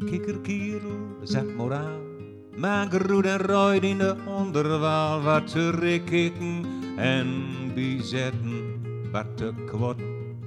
kikkerkerel, zeg maar aan. Maar groet en ruid in de onderwaal wat te rekeken en bezetten wat te kwad.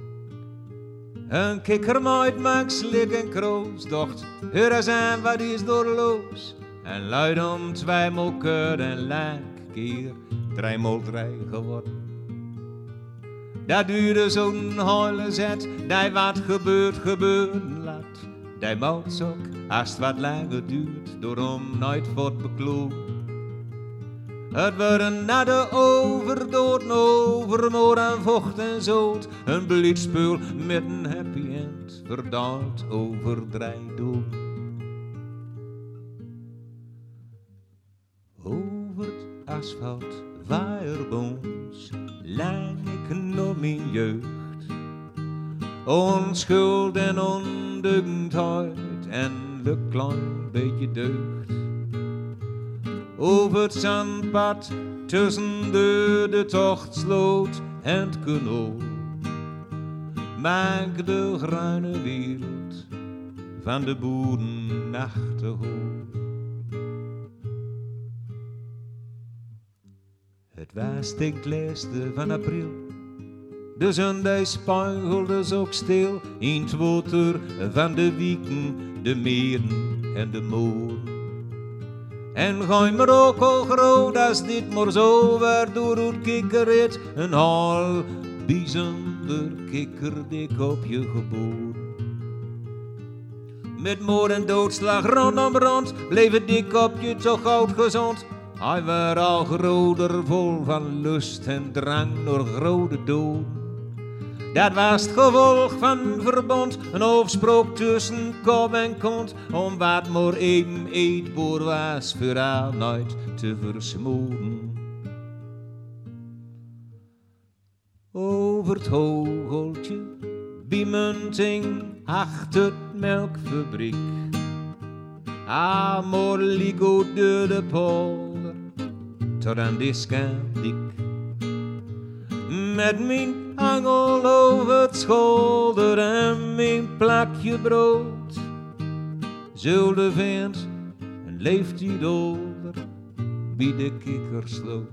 Een kikkermeid maakt slik en kroos, docht, heur eens aan wat is doorloos. En luid om tweemaal keur en laak keer, driemaal drie geworden. Dat duurde zo'n hele zet, die wat gebeuren laat. Die moet ook, als het wat langer duurt, daarom nooit wordt bekloed. Het wordt na de overdood, overmoord en vocht en zout. Een blitzspul met een happy end, verdaald over drie dood. Over het asfalt, waaierboons, lang ik nog mijn jeugd. Onschuld en ondeugendheid en een klein beetje deugd. Over het zandpad tussen de tochtsloot en het kanool. Maak de bruine wereld van de boeren achterhoofd. Het was de laatste van april. De zon die spuigelde zo stil in het water van de wieken, de meren en de moeren. En ga maar ook al groot als dit maar zo werd door het kikkerrit, een heel bijzonder kikkerdik op je geboren. Met moord en doodslag rondom rond bleef het dik op je toch oud gezond. Hij werd al groter, vol van lust en drang door grote dood. Dat was het gevolg van verbond, een afspraak tussen kop en kont, om wat maar even eetbaar was voor al nooit te versmoeden. Over het hogeltje, biementing, achter het melkfabriek. Maar ligo door de polder, tot aan de Scandiek. Met mijn angel over het schouder en mijn plakje brood. Zul de vent en leeft hij over bij de kikkersloot.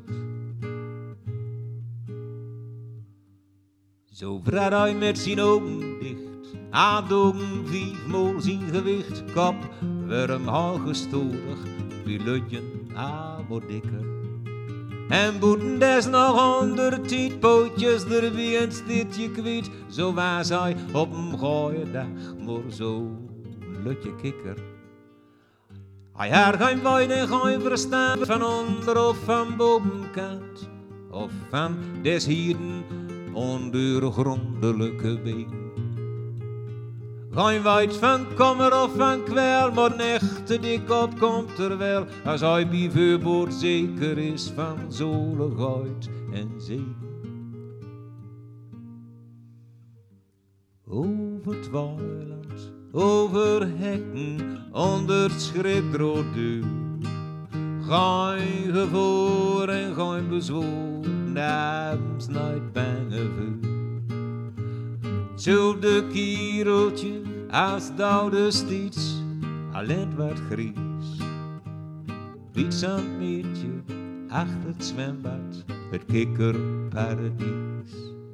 Zo vrat hij met zijn ogen dicht, aandogen 5-maal zijn gewicht. Kop werd hem hooggestorig, pilotje maar dikker. En boeten des nog 110 pootjes, er wie een stitje kwijt. Zo was hij op een gooie dag, maar zo lutje kikker. Hij had geen woord en geen verstaan van onder of van bovenkant, of van des hieren ondoorgrondelijke wegen. Geen woord van kommer of van kwel, maar een echte dik op komt er wel, als hij bij voorboord zeker is van zoligheid en zegen. Over het weiland, over hekken, onder het schrikrood duur. Geen gevoel en geen bezwoer, namens nooit bange vuur. Hetzelfde kiereltje als de oude stiets, alleen wat gries. Iets aan het meertje, achter het zwembad, het kikkerparadies.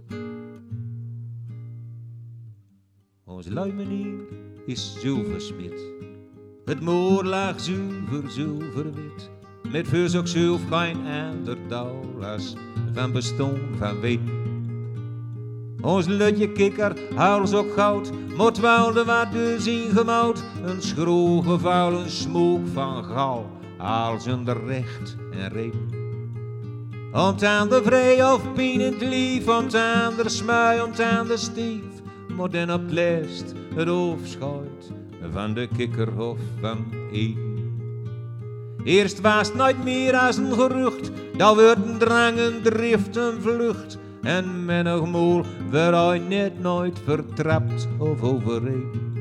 Onze lui meneer is zilversmid. Het moor lag zuiver, zilverwit. Met vuurs ook zulf geen ander dal als van bestaan van weten. Ons lutje kikker, huils ook goud, maar twaalde wat dus ingemouwd. Een schroegevuil, een smook van gal, als een recht en reden. Ont aan de vrij of pienend lief, ont aan de smui, ont aan de stief. Maar dan op het laatst het afscheid van de kikkerhof van Eden. Eerst was het nooit meer als een gerucht, dan werd een drang, een drift, een vlucht. En menigmaal werd hij net nooit vertrapt of overreden.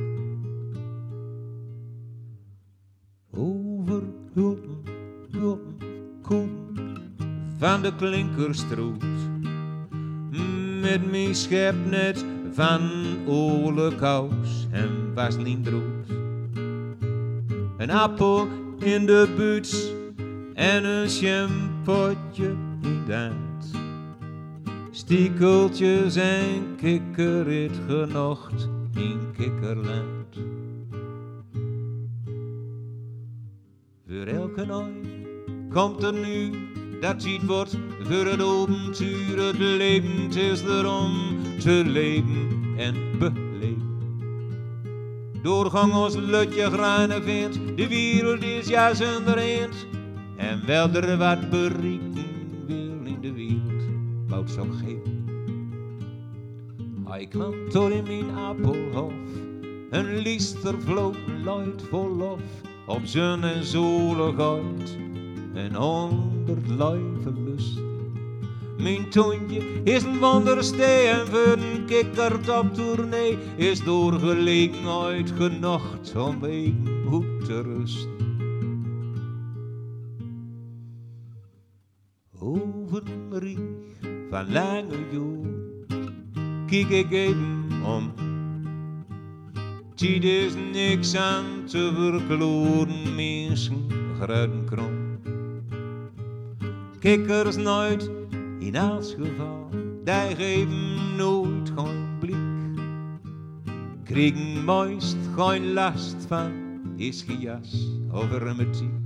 Over hulpen, koen van de klinkerstroet. Met mijn schepnet van oorlogkous en vaseline droet. een appel in de buurt en een champotje in de hand. Stiekeltjes en kikkerrit genocht in Kikkerland. Voor elke nacht komt er nu dat tijd wordt voor het avontuur. Het leven is erom te leven en beleven. Doorgang ons lutje granen vindt, de wereld is ja zonder eind. En wel er wat bereiken wil in de wereld, wou het zo geven. Hij kwam tot in mijn appelhof, een liester vloot luid vol lof. Op zon en zoligheid en 100 luive lust. Mijn toontje is een wonderstee en voor een kikkert op tournee is door gelegenheid genocht om even goed te rusten. Over een rieg van lange jaren kijk ik even om. Tijd is niks aan te verkloren, mensen gruiden krom. Kikkers nooit in als geval, die geven nooit geen blik. Kriegen meest geen last van, is gejas of rheumatiek.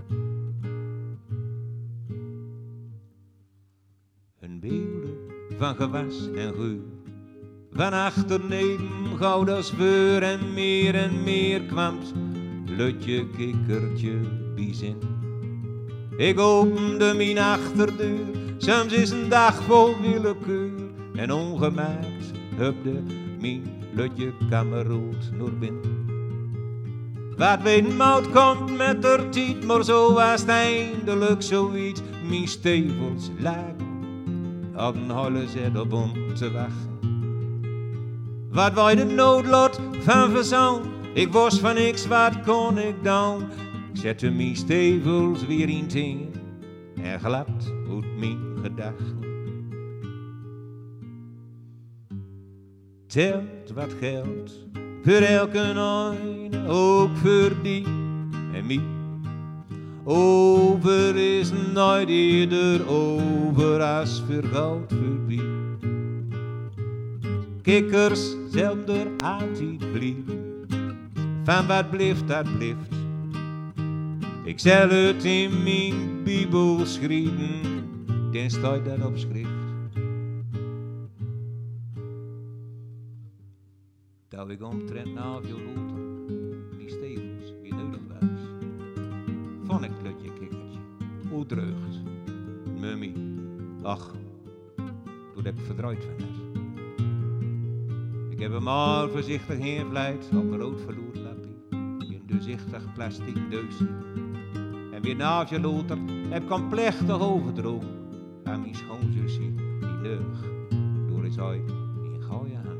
Een beelden van gewas en geur, van achterneden goud als veur en meer kwamt lutje kikkertje bizin. Ik opende mijn achterdeur, soms is een dag vol willekeur en ongemaakt hupde mijn lutje kameroot naar binnen. Wat weet mout komt met der tijd, maar zo was het eindelijk zoiets. Mijn stevels lagen op een holle zet op om te wachten. Wat wou de noodlot van verzoon? Ik was van niks, wat kon ik doen? Ik zette mijn stevels weer in teen en glad uit mijn gedachten. Telt wat geld voor elke een, ook voor die en mij. Over is nooit eerder over als voor goud voorbij. Kikkers zelf er altijd blijven, van wat blijft dat blijft. Ik zal het in mijn Bijbel schrijven, dan staat dat op schrift. Dat ik omtrent na veel later, die stevels weer nodig was. Van ik lutje kikkertje, hoe dreugt, mummie, ach, toen heb ik verdraaid van net. Ik heb hem al voorzichtig heen vlijt op een rood verloren lappie, in een doorzichtig plastic doosje. En weer na je later heb ik hem plechtig overdrogen aan mijn schoonzusje die neug door het ui in gooien aan.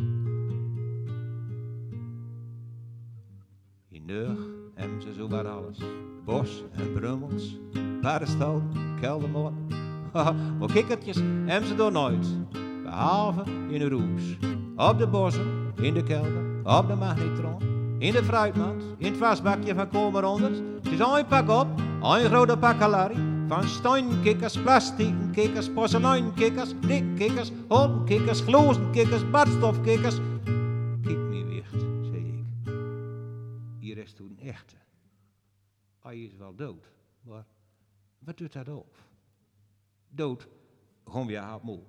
In neug hebben ze zo wat alles, bos en brummels, paardenstal, keldermolen. Maar kikkertjes hebben ze door nooit, behalve in een roes. Op de bossen, in de kelder, op de magnetron, in de fruitmand, in het wasbakje van Komeronders. Het is een pak op, een grote pakkelari van steenkikkers, plastiekkikkers, porseleinkikkers, dikkikkers, holkikkers, glozenkikkers, badstofkikkers. Kijk me wicht, zei ik. Hier is toen een echte. Hij is wel dood, maar wat doet dat op? Dood, gewoon weer haar moe.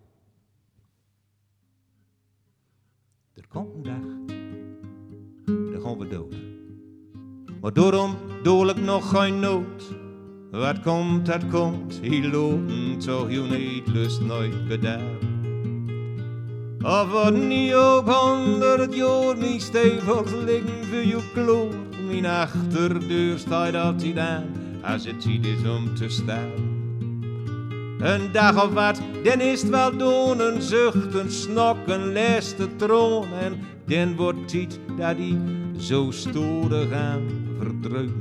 Er komt een dag, dan gaan we dood. Maar daarom doe ik nog geen nood. Wat komt, dat komt, hier lopen toch je niet lust nooit bedaan. Of wat niet ook 100 jaar, mijn stevels liggen voor je kloor. Mijn achterdeur staat altijd aan, als het tijd is om te staan. Een dag of wat, dan is het wel doen, een zucht, een snok, een leste troon. En dan wordt tijd dat die zo storen gaan verdrukken.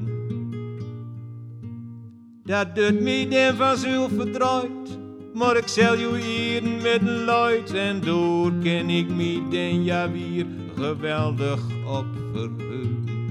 Dat doet mij dan vanzelf verdraaid, maar ik zal je eren met luid. En door ken ik mij dan ja weer geweldig op verheugen.